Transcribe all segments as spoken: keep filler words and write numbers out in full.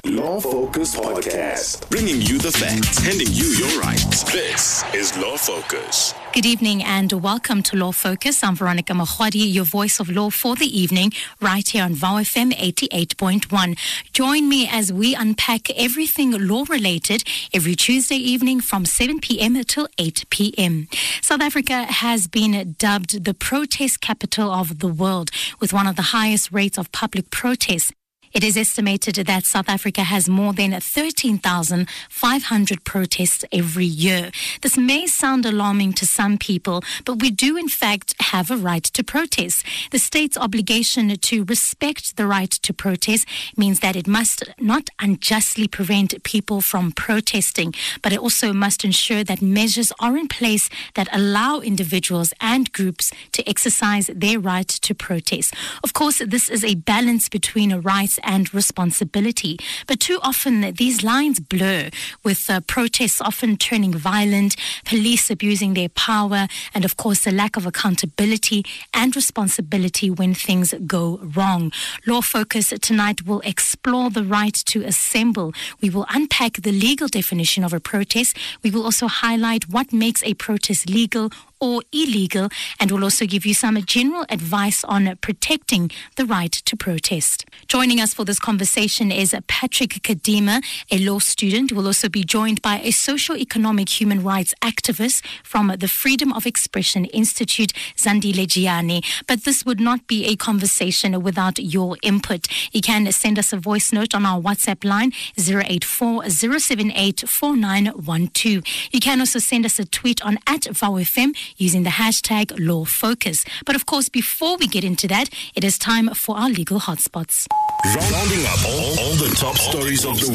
Law Focus Podcast, bringing you the facts, handing you your rights. This is Law Focus. Good evening and welcome to Law Focus. I'm Veronica Mahwadi, your voice of law for the evening, right here on V O F M eighty-eight point one. Join me as we unpack everything law-related every Tuesday evening from seven p.m. till eight p.m. South Africa has been dubbed the protest capital of the world, with one of the highest rates of public protests. It is estimated that South Africa has more than thirteen thousand five hundred protests every year. This may sound alarming to some people, but we do in fact have a right to protest. The state's obligation to respect the right to protest means that it must not unjustly prevent people from protesting, but it also must ensure that measures are in place that allow individuals and groups to exercise their right to protest. Of course, this is a balance between rights and responsibility. But too often these lines blur, with uh, protests often turning violent, police abusing their power, and of course the lack of accountability and responsibility when things go wrong. Law Focus tonight will explore the right to assemble. We will unpack the legal definition of a protest. We will also highlight what makes a protest legal or illegal, and we'll also give you some general advice on protecting the right to protest. Joining us for this conversation is Patrick Kadima, a law student. We'll also be joined by a socio-economic human rights activist from the Freedom of Expression Institute, Zandile Giani. But this would not be a conversation without your input. You can send us a voice note on our WhatsApp line, zero eight four, zero seven eight, four nine one two. You can also send us a tweet on at V O F M using the hashtag LawFocus. But of course, before we get into that, it is time for our legal hotspots. Rounding up all, all the top stories of the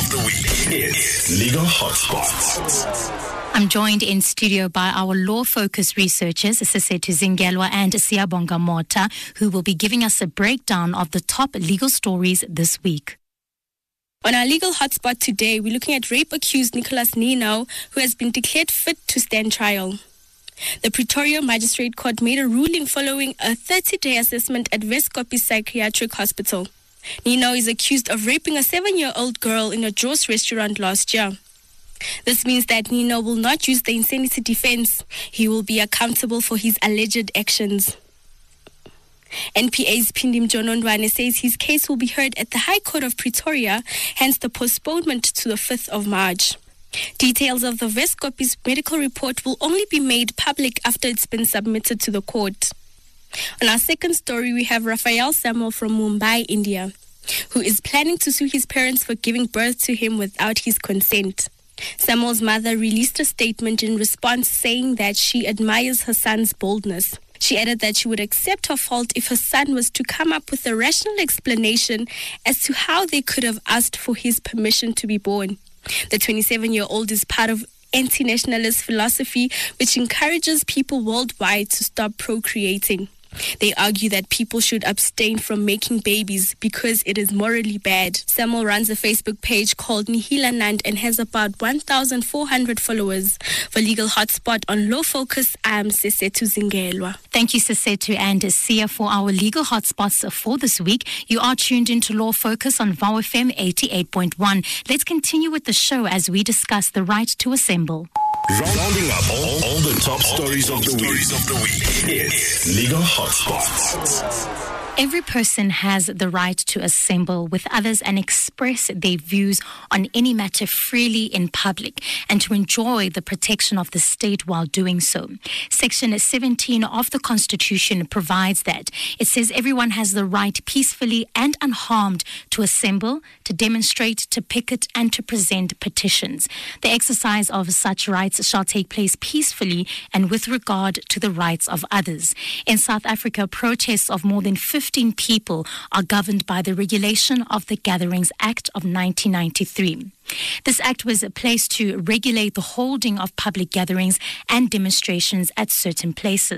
week is Legal Hotspots. I'm joined in studio by our Law Focus researchers, Sesethu Zingelwa and Siyabonga Mota, who will be giving us a breakdown of the top legal stories this week. On our legal hotspot today, we're looking at rape-accused Nicholas Nino, who has been declared fit to stand trial. The Pretoria Magistrate Court made a ruling following a thirty-day assessment at Westkopie Psychiatric Hospital. Nino is accused of raping a seven-year-old girl in a Jaws restaurant last year. This means that Nino will not use the insanity defense. He will be accountable for his alleged actions. N P A's Pindim Jonondwane says his case will be heard at the High Court of Pretoria, hence the postponement to the fifth of March. Details of the Westkopie's medical report will only be made public after it's been submitted to the court. On our second story, we have Raphael Samuel from Mumbai, India, who is planning to sue his parents for giving birth to him without his consent. Samuel's mother released a statement in response saying that she admires her son's boldness. She added that she would accept her fault if her son was to come up with a rational explanation as to how they could have asked for his permission to be born. The twenty-seven-year-old is part of anti-nationalist philosophy, which encourages people worldwide to stop procreating. They argue that people should abstain from making babies because it is morally bad. Samuel runs a Facebook page called Nihilanand and has about one thousand four hundred followers. For Legal Hotspot on Law Focus, I am Sesethu Zingelwa. Thank you, Sesethu and Sia, for our legal hotspots for this week. You are tuned into Law Focus on V O F M eighty-eight point one. Let's continue with the show as we discuss the right to assemble. Rounding up all, all the top stories of the week is Legal Hotspots. Every person has the right to assemble with others and express their views on any matter freely in public and to enjoy the protection of the state while doing so. Section seventeen of the Constitution provides that. It says everyone has the right peacefully and unharmed to assemble, to demonstrate, to picket, and to present petitions. The exercise of such rights shall take place peacefully and with regard to the rights of others. In South Africa, protests of more than fifteen people are governed by the Regulation of the Gatherings Act of nineteen ninety-three. This act was placed to regulate the holding of public gatherings and demonstrations at certain places.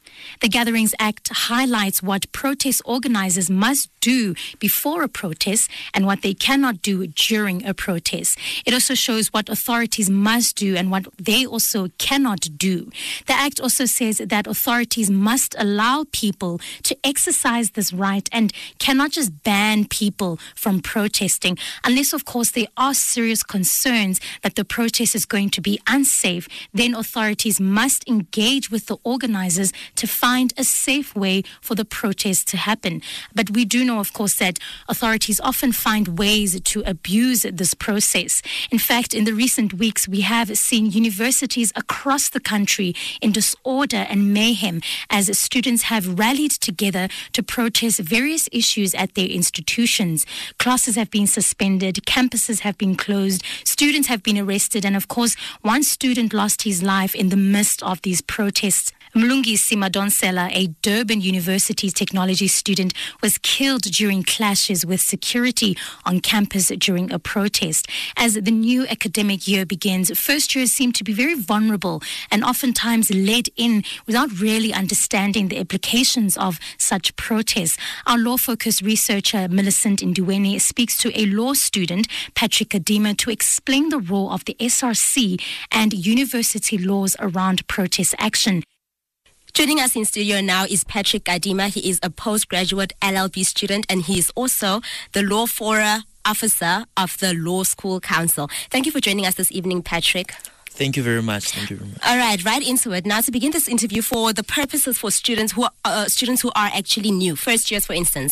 The Gatherings Act highlights what protest organizers must do before a protest and what they cannot do during a protest. It also shows what authorities must do and what they also cannot do. The Act also says that authorities must allow people to exercise this right and cannot just ban people from protesting, unless, of course, there are serious concerns that the protest is going to be unsafe. Then authorities must engage with the organizers to find a safe way for the protest to happen. But we do know, of course, that authorities often find ways to abuse this process. In fact, in the recent weeks, we have seen universities across the country in disorder and mayhem as students have rallied together to protest various issues at their institutions. Classes have been suspended, campuses have been closed, students have been arrested, and of course, one student lost his life in the midst of these protests. Mlungi Simadonsela, a Durban University technology student, was killed during clashes with security on campus during a protest. As the new academic year begins, first years seem to be very vulnerable and oftentimes led in without really understanding the implications of such protests. Our law-focused researcher, Millicent Ndiweni, speaks to a law student, Patrick Kadima, to explain the role of the S R C and university laws around protest action. Joining us in studio now is Patrick Kadima. He is a postgraduate L L B student and he is also the Law Fora Officer of the Law School Council. Thank you for joining us this evening, Patrick. Thank you very much. Thank you very much. All right, right into it. Now, to begin this interview, for the purposes for students who are, uh, students who are actually new, first years, for instance,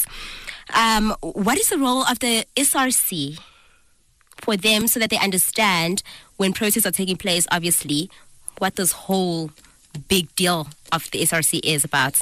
um, what is the role of the S R C for them so that they understand when protests are taking place, obviously, what this whole big deal of the S R C is about?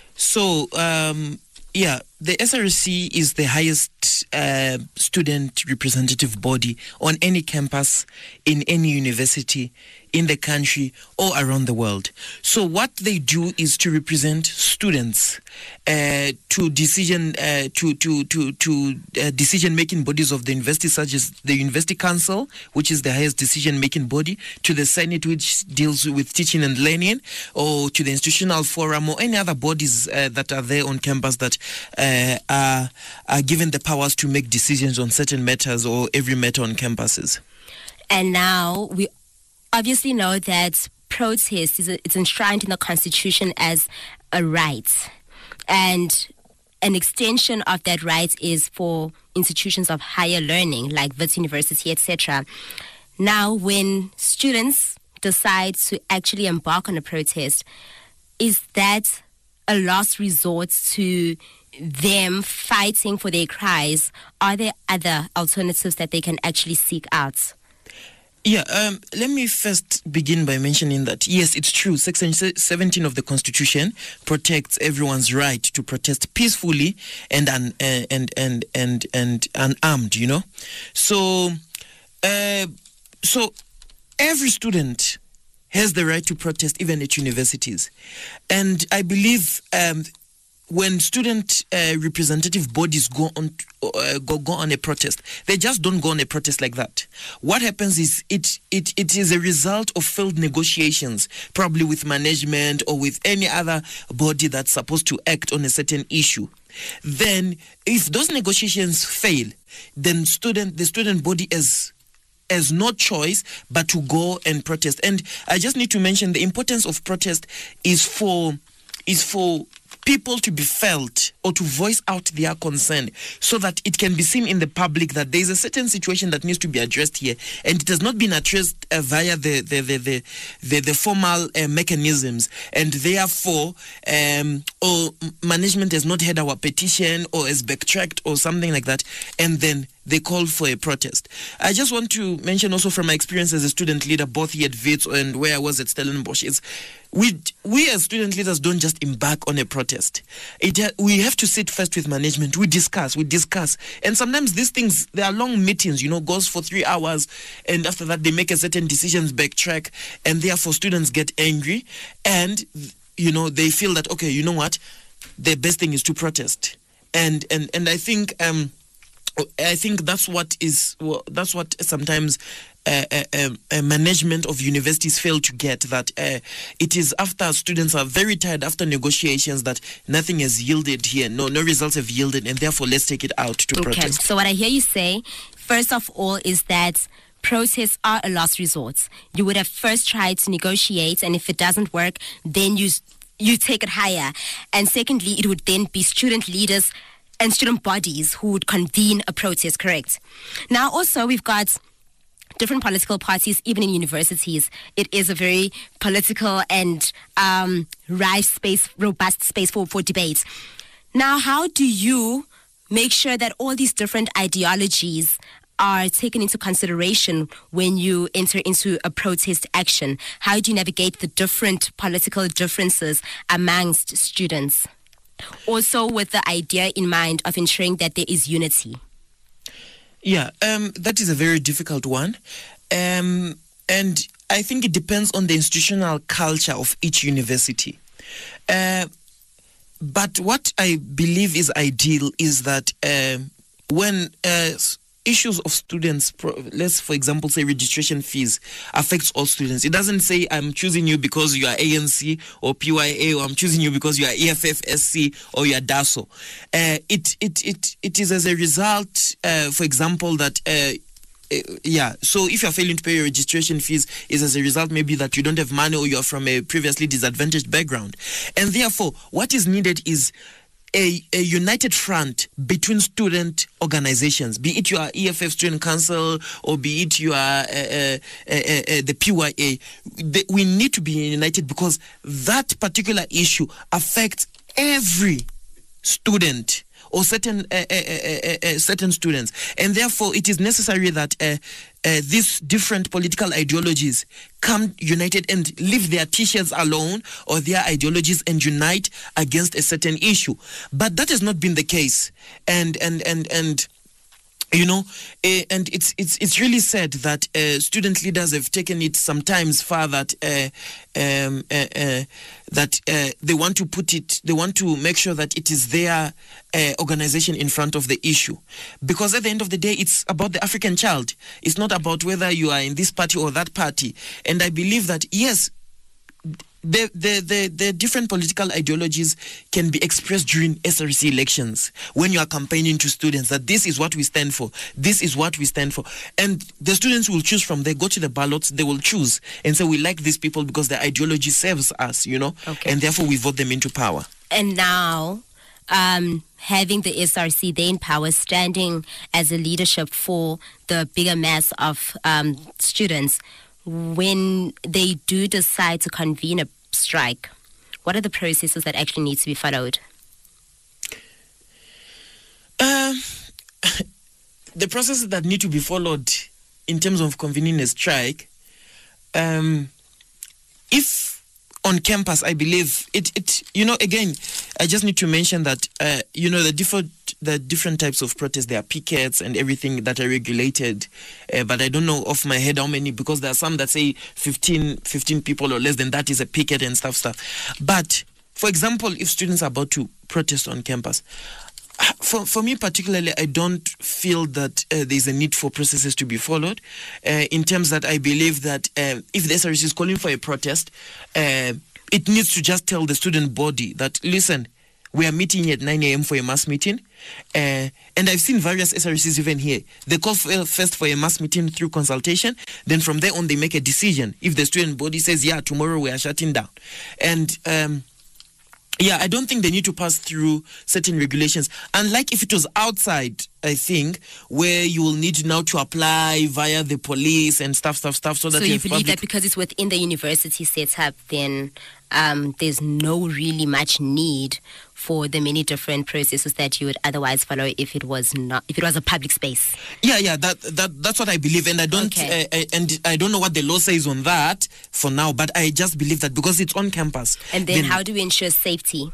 So, um, yeah, the S R C is the highest uh, student representative body on any campus, in any university, in the country or around the world. So what they do is to represent students uh, to decision uh, to to to to uh, decision-making bodies of the university, such as the University Council, which is the highest decision-making body, to the Senate, which deals with teaching and learning, or to the Institutional Forum, or any other bodies uh, that are there on campus that uh, are, are given the powers to make decisions on certain matters or every matter on campuses. And now we obviously know that protest is a, it's enshrined in the Constitution as a right, and an extension of that right is for institutions of higher learning like Wits University, et cetera. Now, when students decide to actually embark on a protest, is that a last resort to them fighting for their cries? Are there other alternatives that they can actually seek out? Yeah, um, let me first begin by mentioning that, yes, it's true. Section seventeen of the Constitution protects everyone's right to protest peacefully and un, uh, and and and and unarmed. You know, so uh, so every student has the right to protest, even at universities, and I believe um, when student uh, representative bodies go on uh, go, go on a protest, they just don't go on a protest like that. What happens is it it it is a result of failed negotiations, probably with management or with any other body that's supposed to act on a certain issue. Then, if those negotiations fail, then student the student body is has no choice but to go and protest. And I just need to mention the importance of protest is for is for people to be felt or to voice out their concern so that it can be seen in the public that there is a certain situation that needs to be addressed here, and it has not been addressed uh, via the the the the, the, the formal uh, mechanisms, and therefore um, or management has not heard our petition or has backtracked or something like that, and then they call for a protest. I just want to mention also from my experience as a student leader, both here at Wits and where I was at Stellenbosch, is we we as student leaders don't just embark on a protest. It ha- we have to sit first with management. We discuss, we discuss, and sometimes these things, there are long meetings. You know, goes for three hours, and after that they make a certain decisions, backtrack, and therefore students get angry, and you know they feel that okay, you know what, the best thing is to protest, and and and I think um. I think that's what is well, that's what sometimes uh, uh, uh, management of universities fail to get, that uh, it is after students are very tired after negotiations that nothing has yielded here, no no results have yielded, and therefore let's take it out to okay. protest. So what I hear you say, first of all, is that protests are a last resort. You would have first tried to negotiate, and if it doesn't work, then you you take it higher. And secondly, it would then be student leaders and student bodies who would convene a protest, correct? Now, also, we've got different political parties, even in universities. It is a very political and um, rife space, robust space for, for debate. Now, how do you make sure that all these different ideologies are taken into consideration when you enter into a protest action? How do you navigate the different political differences amongst students? Also with the idea in mind of ensuring that there is unity. Yeah, um, that is a very difficult one. Um, and I think it depends on the institutional culture of each university. Uh, but what I believe is ideal is that uh, when uh, issues of students, let's for example say registration fees, affects all students. It doesn't say I'm choosing you because you are A N C or P Y A, or I'm choosing you because you are E F F S C or you are D A S O. Uh, it, it, it, it is as a result, uh, for example, that uh, uh, yeah, so if you're failing to pay your registration fees, is as a result maybe that you don't have money or you're from a previously disadvantaged background. And therefore, what is needed is A, a united front between student organizations, be it your E F F Student Council or be it your uh, uh, uh, uh, the P Y A. The, we need to be united because that particular issue affects every student or certain uh, uh, uh, uh, certain students, and therefore it is necessary that uh, uh, these different political ideologies come united and leave their t-shirts alone or their ideologies and unite against a certain issue. But that has not been the case, and and and and. You know, uh, and it's it's it's really sad that uh, student leaders have taken it sometimes far that uh, um, uh, uh, that uh, they want to put it, they want to make sure that it is their uh, organization in front of the issue, because at the end of the day, it's about the African child. It's not about whether you are in this party or that party. And I believe that yes, The, the, the, the different political ideologies can be expressed during S R C elections when you are campaigning to students that this is what we stand for, this is what we stand for. And the students will choose from there, go to the ballots, they will choose and say we like these people because their ideology serves us, you know, okay. And therefore we vote them into power. And now, um, having the S R C there in power, standing as a leadership for the bigger mass of um, students, when they do decide to convene a strike, what are the processes that actually need to be followed? Uh, the processes that need to be followed in terms of convening a strike, um, if on campus, I believe it, it, you know, again, I just need to mention that, uh, you know, the different the different types of protests, there are pickets and everything that are regulated, uh, but I don't know off my head how many, because there are some that say fifteen, fifteen people or less than that is a picket and stuff, stuff. But, for example, if students are about to protest on campus, For for me particularly, I don't feel that uh, there's a need for processes to be followed, uh, in terms that I believe that uh, if the S R C is calling for a protest, uh, it needs to just tell the student body that, listen, we are meeting at nine a.m. for a mass meeting. Uh, and I've seen various S R Cs even here. They call for, first for a mass meeting through consultation. Then from there on, they make a decision. If the student body says, yeah, tomorrow we are shutting down. And um, yeah, I don't think they need to pass through certain regulations. Unlike if it was outside, I think, where you will need now to apply via the police and stuff, stuff, stuff. So, that so you, you believe public- that because it's within the university setup, then um, there's no really much need for the many different processes that you would otherwise follow if it was not, if it was a public space. Yeah, yeah, that that that's what I believe, and I don't, Okay. uh, uh, and I don't know what the law says on that for now, but I just believe that because it's on campus. And then, then how do we ensure safety?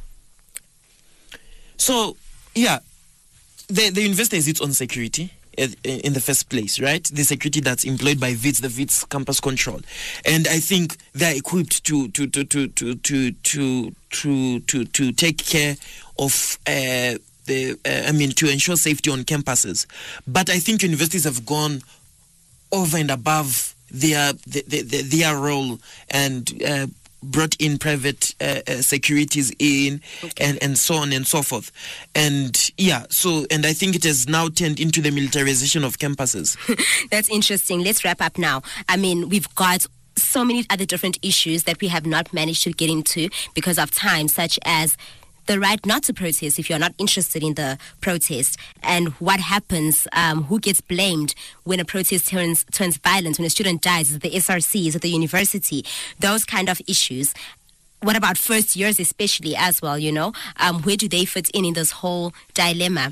So, yeah, the the university has its own security in the first place, right? The security that's employed by V I T S, the V I T S campus control, and I think they're equipped to to to to to to to to to, to take care of uh, the uh, I mean to ensure safety on campuses. But I think universities have gone over and above their their, their, their role and uh, brought in private uh, uh, securities in okay. and, and so on and so forth. And yeah, so, and I think it has now turned into the militarization of campuses. That's interesting. Let's wrap up now. I mean, we've got so many other different issues that we have not managed to get into because of time, such as the right not to protest if you're not interested in the protest, and what happens, um, who gets blamed when a protest turns turns violent, when a student dies, is it the S R C, is it the university, those kind of issues. What about first years especially as well, you know? Um, where do they fit in in this whole dilemma?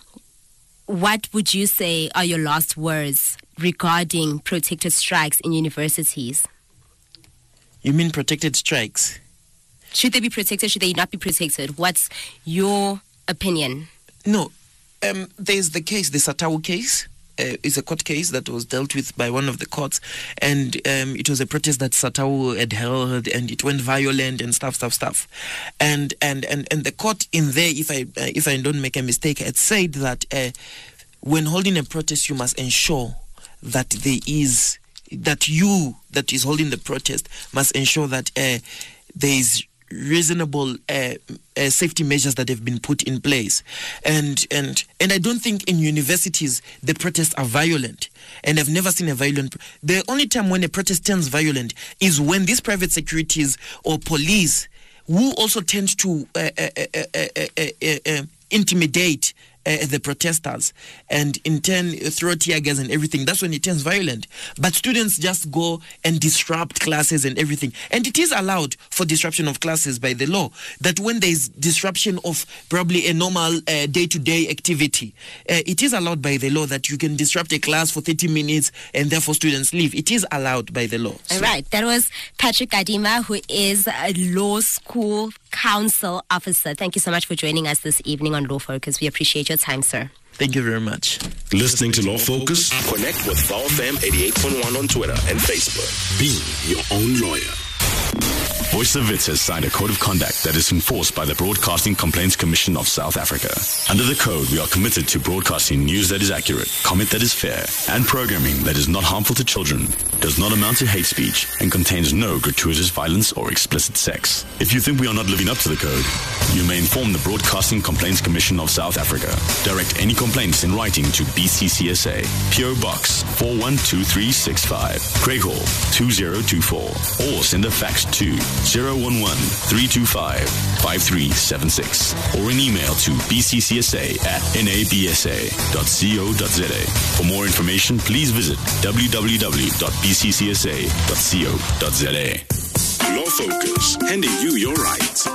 What would you say are your last words regarding protected strikes in universities? You mean protected strikes? Should they be protected? Should they not be protected? What's your opinion? No. Um, there's the case, the Satau case. Uh, it's a court case that was dealt with by one of the courts. And um, it was a protest that Satau had held, and it went violent and stuff, stuff, stuff. And and, and, and the court in there, if I, uh, if I don't make a mistake, had said that uh, when holding a protest, you must ensure that there is, that you that is holding the protest must ensure that uh, there is reasonable uh, uh, safety measures that have been put in place, and and and I don't think in universities the protests are violent, and I've never seen a violent. The only time when a protest turns violent is when these private securities or police, who also tend to uh, uh, uh, uh, uh, uh, uh, intimidate Uh, the protesters, and in turn uh, throw tear gas and everything. That's when it turns violent. But students just go and disrupt classes and everything. And it is allowed for disruption of classes by the law, that when there is disruption of probably a normal uh, day-to-day activity, uh, it is allowed by the law that you can disrupt a class for thirty minutes and therefore students leave. It is allowed by the law. All so. right. That was Patrick Kadima, who is a law school counsel officer. Thank you so much for joining us this evening on Law Focus. We appreciate your time, sir. Thank you very much. Listening to Law Focus? Connect with V O W F M eighty-eight point one on Twitter and Facebook. Be your own lawyer. Voice of Wits has signed a code of conduct that is enforced by the Broadcasting Complaints Commission of South Africa. Under the code, we are committed to broadcasting news that is accurate, comment that is fair, and programming that is not harmful to children, does not amount to hate speech, and contains no gratuitous violence or explicit sex. If you think we are not living up to the code, you may inform the Broadcasting Complaints Commission of South Africa. Direct any complaints in writing to B C C S A, P O Box four one two three six five, Craighall two zero two four, or send a fax to zero one one three two five five three seven six, or an email to b c c s a at n a b s a dot co dot z a. For more information, please visit w w w dot b c c s a dot co dot z a. Law Focus, handing you your rights.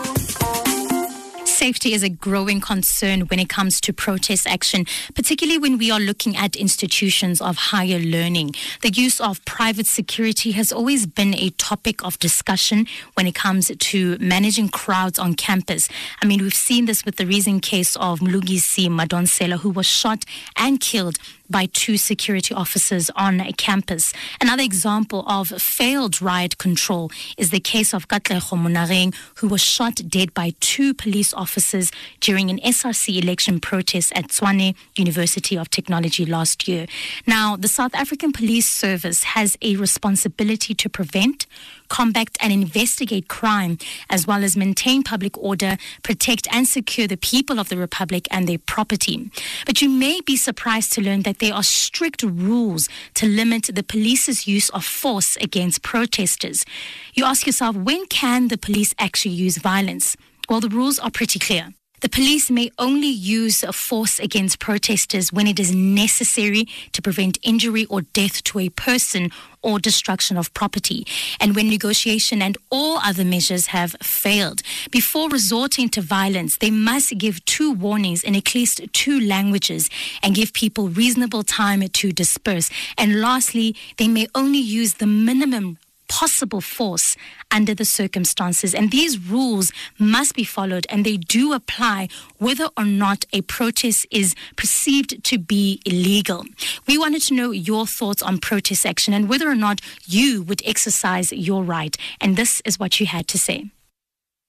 Safety is a growing concern when it comes to protest action, particularly when we are looking at institutions of higher learning. The use of private security has always been a topic of discussion when it comes to managing crowds on campus. I mean, we've seen this with the recent case of Mlungisi Madonsela, who was shot and killed by two security officers on a campus. Another example of failed riot control is the case of Katlego Monareng, who was shot dead by two police officers during an S R C election protest at Tshwane University of Technology last year. Now, the South African Police Service has a responsibility to prevent, combat and investigate crime, as well as maintain public order, protect and secure the people of the Republic and their property. But you may be surprised to learn that there are strict rules to limit the police's use of force against protesters. You ask yourself, when can the police actually use violence? Well, the rules are pretty clear. The police may only use force against protesters when it is necessary to prevent injury or death to a person or destruction of property, and when negotiation and all other measures have failed. Before resorting to violence, they must give two warnings in at least two languages and give people reasonable time to disperse. And lastly, they may only use the minimum possible force under the circumstances. And these rules must be followed, and they do apply whether or not a protest is perceived to be illegal. We wanted to know your thoughts on protest action and whether or not you would exercise your right. And this is what you had to say.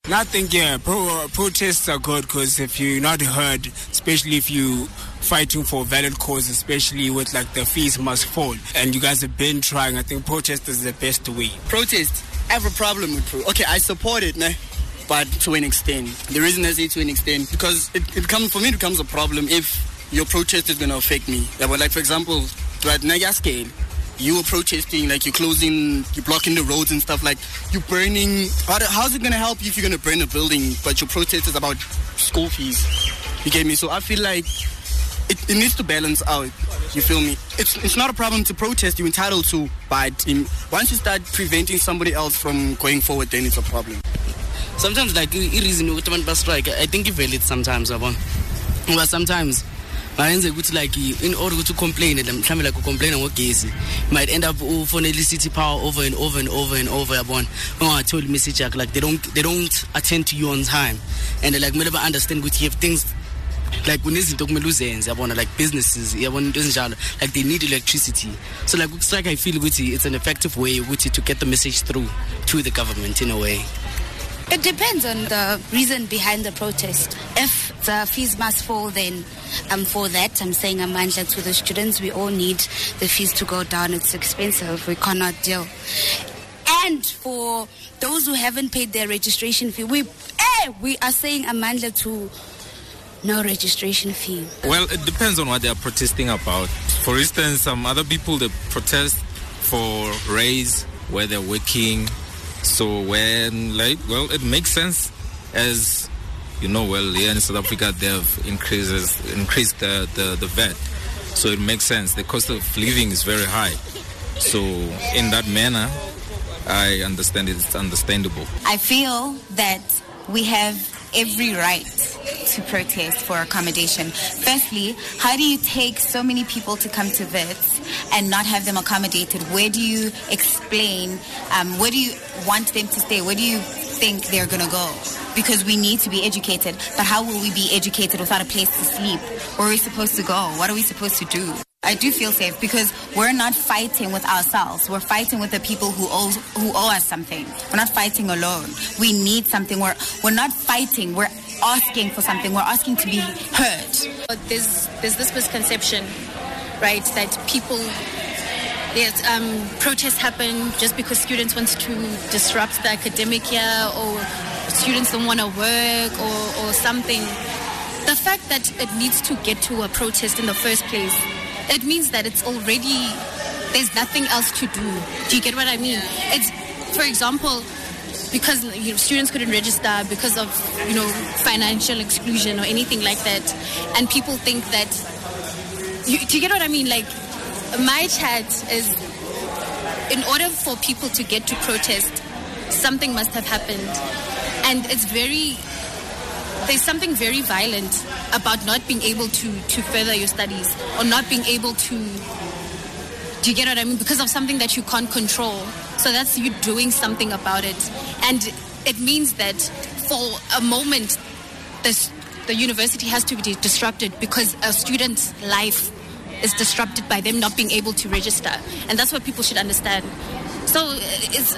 Nothing, yeah. Pro, uh, protests are good because if you're not heard, especially if you fighting for a valid cause, especially with like the fees must fall, and you guys have been trying, I think protest is the best way. Protest, I have a problem with pro. Okay, I support it, nah, but to an extent. The reason I say to an extent, because it, it comes, for me it becomes a problem if your protest is going to affect me. Yeah, but like for example, right now you're scale. You were protesting, like you're closing, you're blocking the roads and stuff, like you're burning. How, how's it going to help you if you're going to burn a building, but your protest is about school fees? You get me? So I feel like it, it needs to balance out. You feel me? It's it's not a problem to protest, you're entitled to, but in, once you start preventing somebody else from going forward, then it's a problem. Sometimes, like, the reason you want strike, I think it's valid sometimes, but sometimes. Like in order to complain, like complain on case, might end up for city power over and over and over and over. Oh, I told Mister Jack, like they don't they don't attend to you on time, and they like never understand good have things like when isn't like businesses, like they need electricity. So like strike, I feel it's an effective way to get the message through to the government in a way. It depends on the reason behind the protest. If the fees must fall, then I'm for that. I'm saying amandla to the students. We all need the fees to go down. It's expensive. We cannot deal. And for those who haven't paid their registration fee, we eh, we are saying amandla to no registration fee. Well, it depends on what they are protesting about. For instance, some other people, they protest for raise where they're working. So when, like, well, it makes sense as, you know, well, here in South Africa, they have increases, increased the, the, the V A T. So it makes sense. The cost of living is very high. So in that manner, I understand it's understandable. I feel that we have every right to protest for accommodation. Firstly, how do you take so many people to come to Wits and not have them accommodated? Where do you explain, um, where do you want them to stay? Where do you think they're going to go? Because we need to be educated. But how will we be educated without a place to sleep? Where are we supposed to go? What are we supposed to do? I do feel safe because we're not fighting with ourselves. We're fighting with the people who owe, who owe us something. We're not fighting alone. We need something. We're, we're not fighting. We're asking for something. We're asking to be heard. There's, there's this misconception, right, that people, yes, um, protests happen just because students want to disrupt the academic year or students don't want to work or, or something. The fact that it needs to get to a protest in the first place, it means that it's already, there's nothing else to do. Do you get what I mean? It's, for example, because you know, students couldn't register because of, you know, financial exclusion or anything like that. And people think that, you, do you get what I mean? Like, my chat is, in order for people to get to protest, something must have happened. And it's very, there's something very violent about not being able to, to further your studies or not being able to, do you get what I mean? Because of something that you can't control. So that's you doing something about it. And it means that for a moment, this, the university has to be disrupted because a student's life is disrupted by them not being able to register. And that's what people should understand. So it's,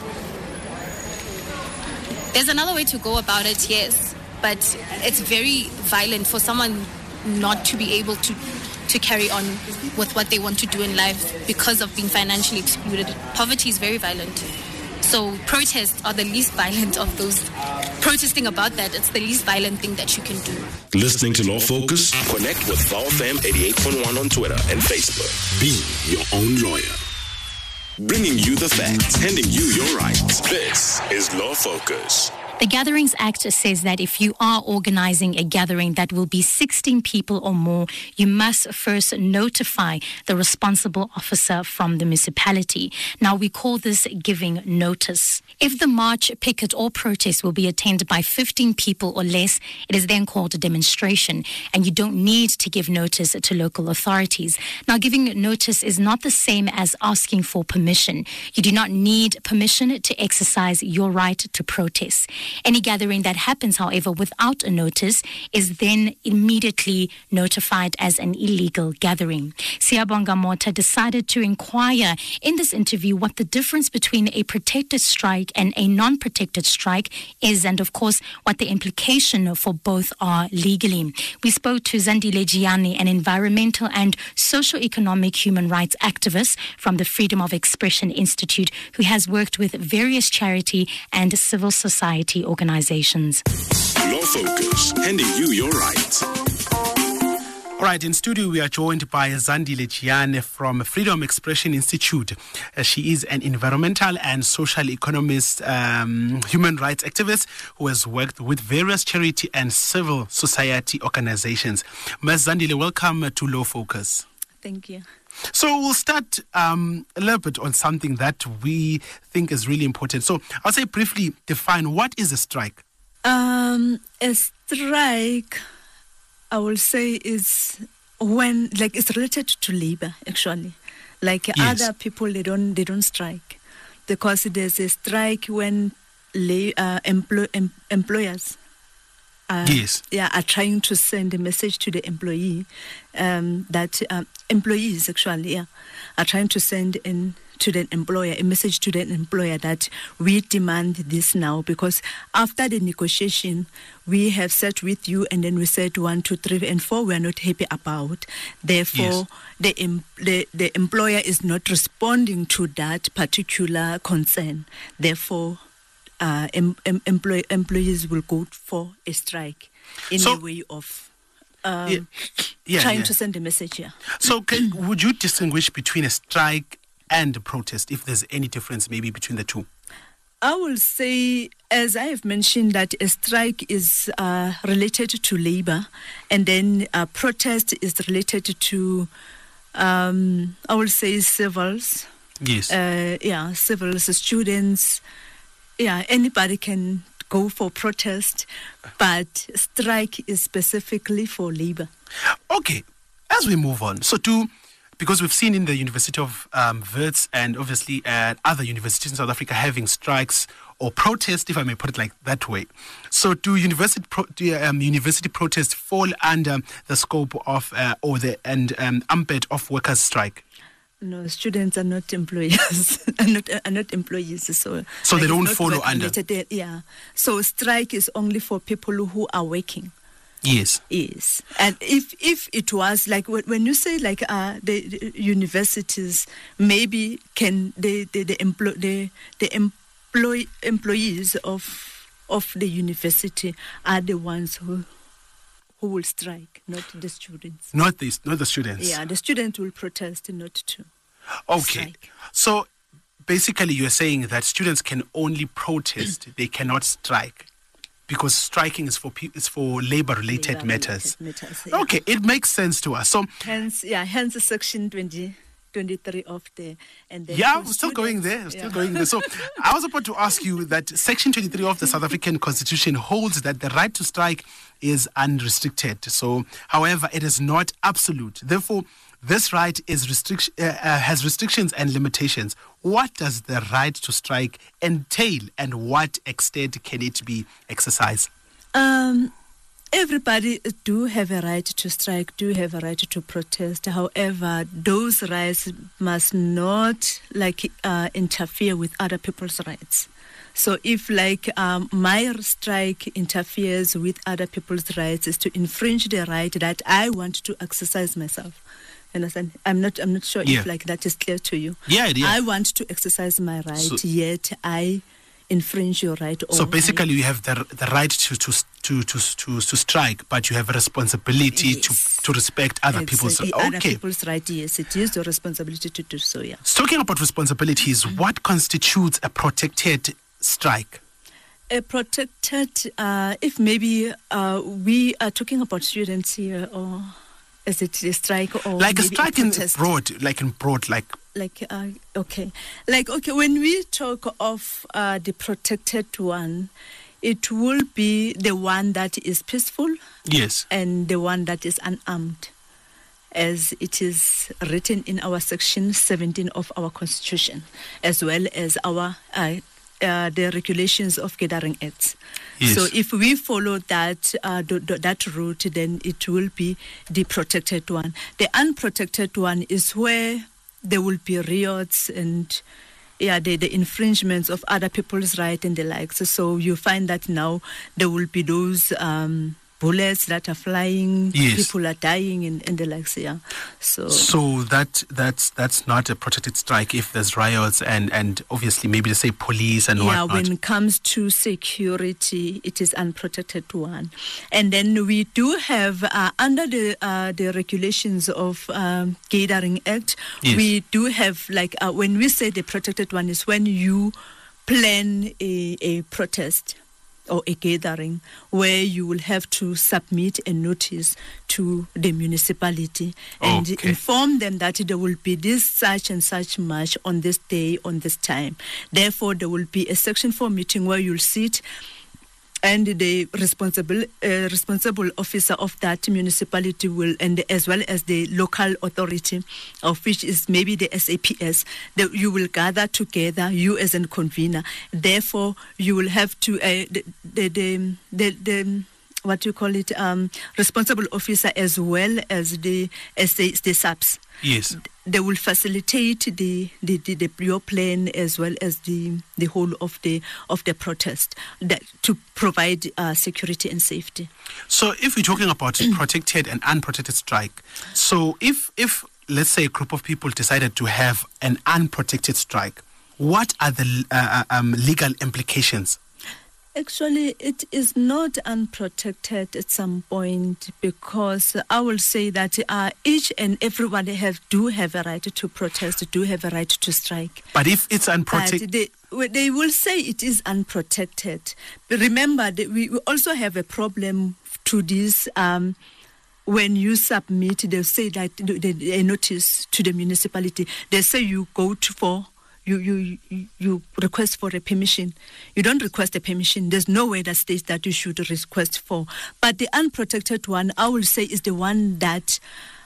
there's another way to go about it, yes. But it's very violent for someone not to be able to, to carry on with what they want to do in life because of being financially excluded. Poverty is very violent. So protests are the least violent of those. Protesting about that, it's the least violent thing that you can do. Listening to Law Focus? Connect with V O F M eighty-eight point one on Twitter and Facebook. Be your own lawyer. Bringing you the facts, handing you your rights. This is Law Focus. The Gatherings Act says that if you are organizing a gathering that will be sixteen people or more, you must first notify the responsible officer from the municipality. Now, we call this giving notice. If the march, picket or protest will be attended by fifteen people or less, it is then called a demonstration, and you don't need to give notice to local authorities. Now, giving notice is not the same as asking for permission. You do not need permission to exercise your right to protest. Any gathering that happens, however, without a notice is then immediately notified as an illegal gathering. Siyabonga Mota decided to inquire in this interview what the difference between a protected strike and a non-protected strike is, and of course what the implication for both are legally. We spoke to Zandile Giani, an environmental and socio-economic human rights activist from the Freedom of Expression Institute, who has worked with various charity and civil society organizations. Law Focus, handing you your rights. All right, in studio we are joined by Zandile Giani from Freedom Expression Institute. Uh, she is an environmental and social economist, um, human rights activist who has worked with various charity and civil society organizations. Miz Zandile, welcome to Law Focus. Thank you. So we'll start um, a little bit on something that we think is really important. So I'll say briefly define what is a strike. Um, a strike, I will say, is when, like, it's related to labor, actually. Like yes. Other people, they don't they don't strike, because there's a strike when la- uh, employ- em- employers uh, yes. yeah, are trying to send a message to the employee um, that um, employees actually yeah, are trying to send in to the employer, a message to the employer that we demand this now, because after the negotiation, we have sat with you and then we said one, two, three, and four we are not happy about. Therefore, yes. the, em- the the employer is not responding to that particular concern. Therefore, uh, em- em- employ- employees will go for a strike in so, a way of um, yeah. Yeah, trying yeah. to send a message here. So, can, would you distinguish between a strike and protest, if there's any difference maybe between the two? I will say, as I have mentioned, that a strike is uh, related to labor, and then a protest is related to, um, I will say, civils. Yes. Uh, yeah, civils, students. Yeah, anybody can go for protest, but strike is specifically for labor. Okay, as we move on, so to... Because we've seen in the University of um, Wits and obviously uh, other universities in South Africa having strikes or protests, if I may put it like that way. So do university pro- do, um, university protests fall under the scope of uh, or the and um, ambit of workers' strike? No, students are not employers, are not are not employees. So so like they don't follow under. Yeah. So strike is only for people who are working. Yes. Yes. And if if it was like when you say like uh, the, the universities maybe can the the the, employ, the, the employ employees of of the university are the ones who who will strike, not the students. Not the not the students. Yeah, the students will protest, not to. Okay. Strike. So basically you're saying that students can only protest, they cannot strike. Because striking is for pe- is for labor-related labor matters. matters yeah. Okay, it makes sense to us. So hence, yeah, hence section twenty, twenty-three of the and the yeah, we're still going there. We're still yeah. going there. So I was about to ask you that section twenty-three of the South African Constitution holds that the right to strike is unrestricted. So, however, it is not absolute. Therefore, this right is restrict- uh, uh, has restrictions and limitations. What does the right to strike entail, and what extent can it be exercised? Um, everybody do have a right to strike, do have a right to protest. However, those rights must not like uh, interfere with other people's rights. So if like um, my strike interferes with other people's rights, is to infringe the right that I want to exercise myself. Understand? I'm not. I'm not sure yeah. if like that is clear to you. Yeah, yeah. I want to exercise my right, so, yet I infringe your right. Or so basically, I, you have the the right to to to to to, to strike, but you have a responsibility yes. to to respect other exactly. people's rights. Okay. Other Okay. people's right. Yes, it is your responsibility to do so. Yeah. So talking about responsibilities, mm-hmm. what constitutes a protected strike? A protected, uh, if maybe uh, we are talking about students here, or. Is it a strike or like a maybe strike a in broad, like in broad, like like uh, okay, like okay. When we talk of uh, the protected one, it will be the one that is peaceful, yes, and the one that is unarmed, as it is written in our section seventeen of our constitution, as well as our uh, uh, the regulations of Gathering Acts. Yes. So if we follow that uh, th- th- that route, then it will be the protected one. The unprotected one is where there will be riots and yeah, the, the infringements of other people's rights and the likes. So you find that now there will be those um, bullets that are flying, yes. people are dying and, and the likes, yeah. So so that that's that's not a protected strike if there's riots and, and obviously maybe they say police and yeah, whatnot. when it comes to security, it is unprotected one. And then we do have, uh, under the uh, the regulations of um, Gathering Act, yes. we do have, like, uh, when we say the protected one is when you plan a, a protest or a gathering where you will have to submit a notice to the municipality and okay. inform them that there will be this such and such march on this day, on this time. Therefore, there will be a section four meeting where you'll sit and the responsible uh, responsible officer of that municipality will, and as well as the local authority, of which is maybe the S A P S, that you will gather together, you as a convener. Therefore, you will have to uh, the, the, the the the what do you call it um, responsible officer as well as the as the, the subs. Yes. They will facilitate the, the, the, the your plan as well as the the whole of the of the protest that, to provide uh, security and safety. So if we're talking about protected and unprotected strike, so if if let's say a group of people decided to have an unprotected strike, what are the uh, um, legal implications? Actually, it is not unprotected at some point, because I will say that uh, each and everyone have do have a right to protest, do have a right to strike. But if it's unprotected, they, they will say it is unprotected. But remember, that we also have a problem to this. Um, when you submit, they say that a notice to the municipality, they say you go to for. You, you you request for a permission. You don't request a permission. There's no way that states that you should request for. But the unprotected one, I will say, is the one that,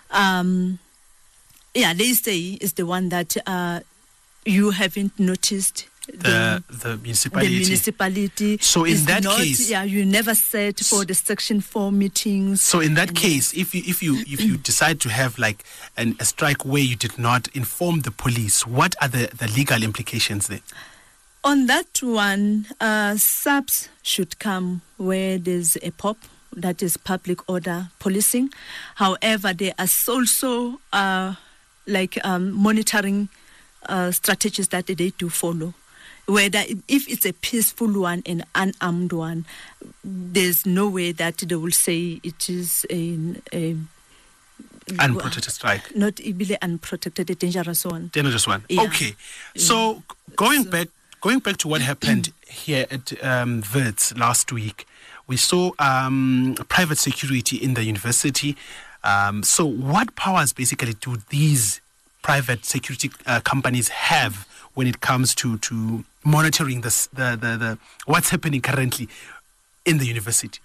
um, yeah, they say is the one that uh, you haven't noticed. The, the municipality. The municipality. So in that not, case, yeah, you never said for the section four meetings. So in that case, if you if you if you decide to have like an, a strike where you did not inform the police, what are the, the legal implications there? On that one, uh, subs should come where there's a P O P, that is public order policing. However, there are also uh, like um, monitoring uh, strategies that they do follow. Whether if it's a peaceful one and unarmed one, there's no way that they will say it is a, a unprotected strike. Not really unprotected, a dangerous one. Dangerous one. Yeah. Okay. So going so, back, going back to what happened here at um, Wits last week, we saw um, private security in the university. Um, so what powers basically do these private security uh, companies have when it comes to, to monitoring this, the, the, the what's happening currently in the university?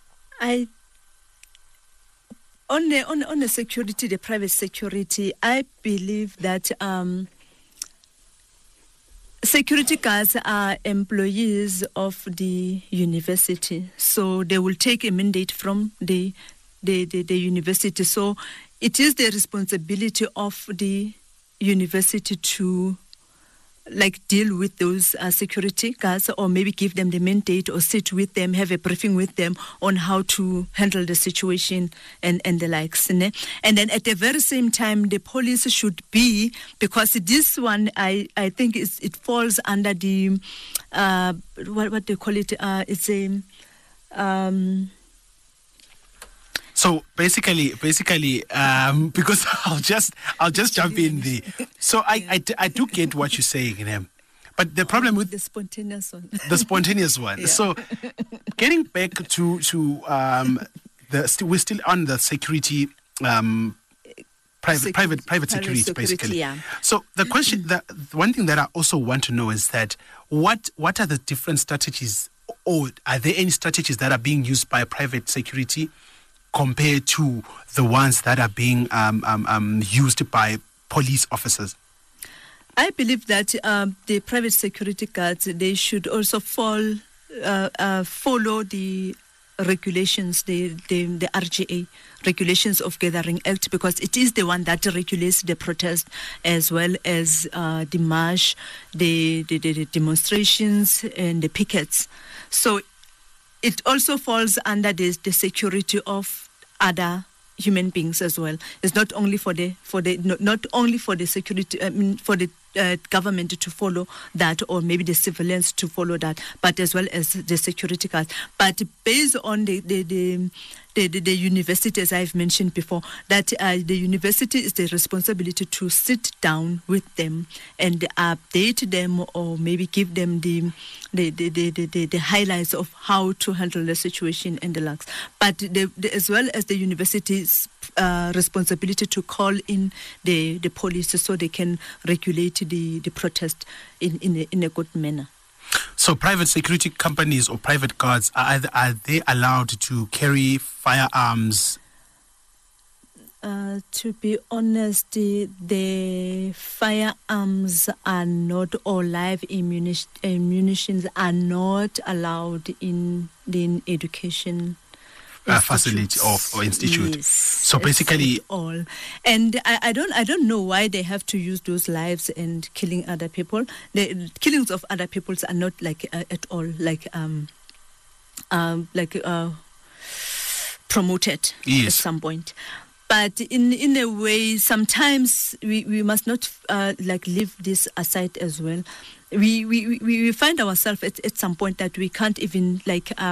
I on the on, on the security, the private security, I believe that um, security guards are employees of the university, so they will take a mandate from the the, the, the university. So it is the responsibility of the university to like deal with those uh, security guards, or maybe give them the mandate or sit with them, have a briefing with them on how to handle the situation and, and the likes. Ne? And then at the very same time, the police should be, because this one, I, I think is, it falls under the, uh, what, what they call it, uh, it's a... Um, So basically, basically, um, because I'll just, I'll just jump in there. So I, I, I do get what you're saying,Inem. But the problem with the spontaneous one, the spontaneous one. Yeah. So getting back to to um, the st- we're still on the security, um, private, Sec- private, private security, security, basically. yeah. So the question, the one thing that I also want to know is that what what are the different strategies, or are there any strategies that are being used by private security compared to the ones that are being um, um, um, used by police officers? I believe that um, the private security guards, they should also fall, uh, uh, follow the regulations, the, the, the R G A regulations of Gathering Act, because it is the one that regulates the protest as well as uh, the march, the, the, the, the demonstrations and the pickets. So it also falls under the, the security of other human beings as well. It's not only for the for the not, not only for the security, I mean, for the uh, government to follow that, or maybe the civilians to follow that, but as well as the security guards. But based on the the the, the, the, the university, as I've mentioned before, that uh, the university is the responsibility to sit down with them and update them, or maybe give them the the the, the, the, the highlights of how to handle the situation and the likes. But the, the, as well as the university's uh, responsibility to call in the, the police so they can regulate the, the protest in, in, a, in a good manner. So private security companies or private guards, are, are they allowed to carry firearms? Uh, to be honest, the, the firearms are not, or live ammunition, munitions are not allowed in the education Uh, facility or, or institute. Yes, so basically all. And I, I don't I don't know why they have to use those lives and killing other people. The killings of other people are not like uh, at all like um um like uh promoted yes. at some point. But in in a way, sometimes we, we must not uh, like leave this aside as well. We we, we, we find ourselves at, at some point that we can't even like uh,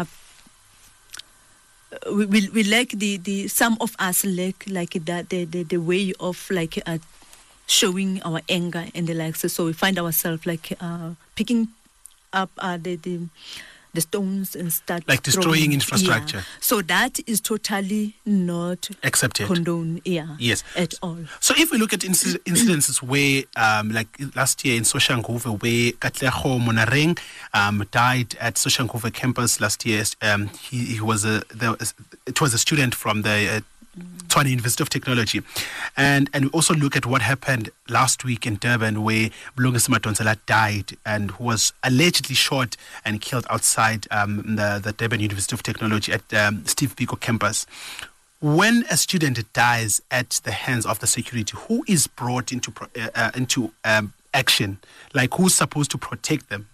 we, we we lack the, the some of us lack like that the, the, the way of like uh, showing our anger and the likes. So we find ourselves like uh, picking up uh, the, the the stones and start like destroying throwing, infrastructure. Yeah. So that is totally not accepted, condoned, yeah, yes, at all. So if we look at inc- incidences where, um, like last year in Soshanguve, where Katlego Monareng um, died at Soshanguve campus last year, um, he, he was a there was, it was a student from the uh, Tshwane University of Technology, and and we also look at what happened last week in Durban, where Mlungisi Madonsela died and who was allegedly shot and killed outside um, the the Durban University of Technology at um, Steve Biko campus. When a student dies at the hands of the security, who is brought into uh, uh, into um, action? Like who's supposed to protect them?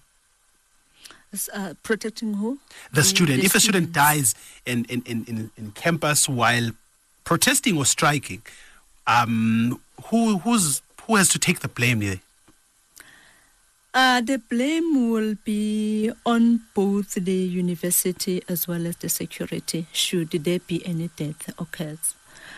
Uh, protecting who? The student. The if a student students. dies in in, in, in in campus while protesting or striking, um, who who's who has to take the blame here? Uh, the blame will be on both the university as well as the security, should there be any death occurs.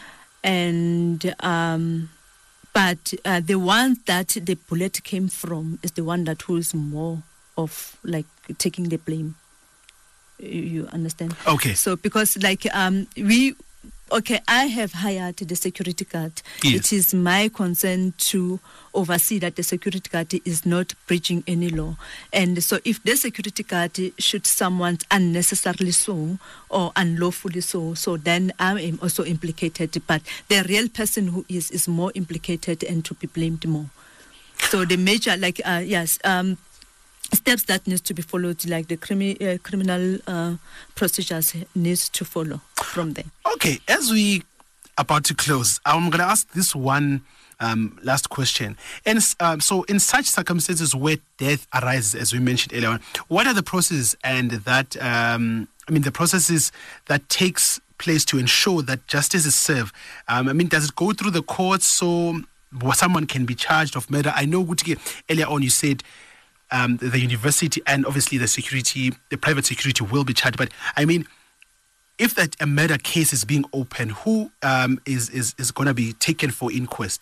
And um, but uh, the one that the bullet came from is the one that who is more of like taking the blame. You, you understand? Okay. So because like um we. Okay, I have hired the security guard. Yes. It is my concern to oversee that the security guard is not breaching any law. And so if the security guard shoots someone unnecessarily so or unlawfully so, so then I am also implicated. But the real person who is is more implicated and to be blamed more. So the major, like, uh, yes, um, steps that needs to be followed, like the crimi- uh, criminal uh, procedures needs to follow from there. Okay, as we about to close, I'm going to ask this one um, last question. And um, so, in such circumstances where death arises, as we mentioned earlier on, what are the processes and that um, I mean the processes that takes place to ensure that justice is served? Um, I mean, does it go through the courts so someone can be charged of murder? I know Gutike, earlier on you said. Um, the, the university and obviously the security, the private security will be charged. But I mean, if that a murder case is being opened, who um, is is is going to be taken for inquest?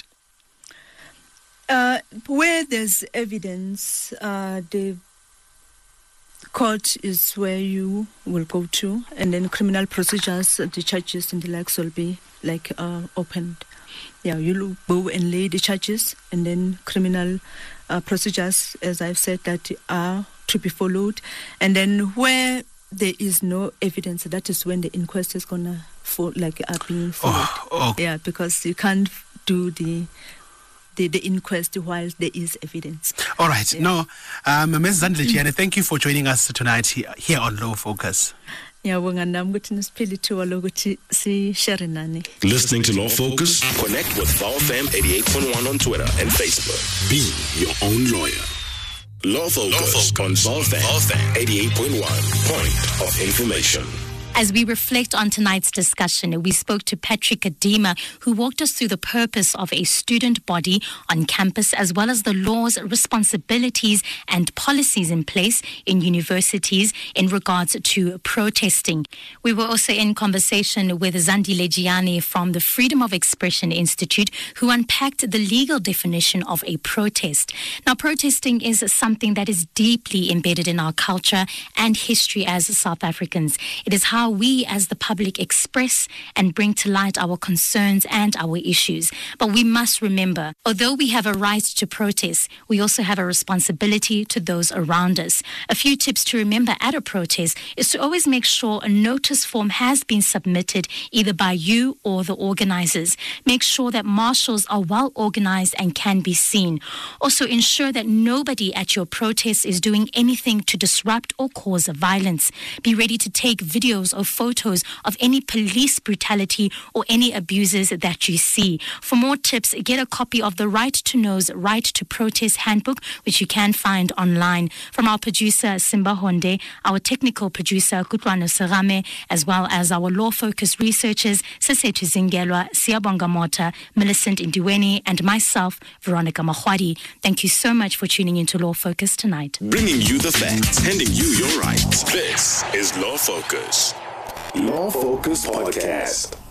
Uh, where there's evidence, uh, the court is where you will go to, and then criminal procedures, the charges and the likes will be like uh, opened. Yeah, you go and lay the charges, and then criminal uh, procedures, as I've said, that are to be followed. And then where there is no evidence, that is when the inquest is gonna fall, like are being followed. Oh, oh. Yeah, because you can't do the the, the inquest while there is evidence. All right. Yeah. No, um, Miz Zandile, thank you for joining us tonight here, here on Law Focus. Listening to Law Focus? Connect with V O F M eighty-eight point one on Twitter and Facebook. Be your own lawyer. Law Focus, Law Focus on V O F M eighty-eight point one. Point of information. As we reflect on tonight's discussion, we spoke to Patrick Adima, who walked us through the purpose of a student body on campus, as well as the laws, responsibilities, and policies in place in universities in regards to protesting. We were also in conversation with Zandile Giani from the Freedom of Expression Institute, who unpacked the legal definition of a protest. Now, protesting is something that is deeply embedded in our culture and history as South Africans. It is how we as the public express and bring to light our concerns and our issues. But we must remember, although we have a right to protest, we also have a responsibility to those around us. A few tips to remember at a protest is to always make sure a notice form has been submitted either by you or the organizers. Make sure that marshals are well organized and can be seen. Also ensure that nobody at your protest is doing anything to disrupt or cause violence. Be ready to take videos or photos of any police brutality or any abuses that you see. For more tips, get a copy of the Right to Know's Right to Protest Handbook, which you can find online. From our producer, Simba Honde, our technical producer, Kutlwano Serame, as well as our law-focused researchers, Sesetu Zingelwa, Siabonga Mota, Millicent Indiweni, and myself, Veronica Mahwadi. Thank you so much for tuning into Law Focus tonight. Bringing you the facts, handing you your rights. This is Law Focus. Law Focus Podcast.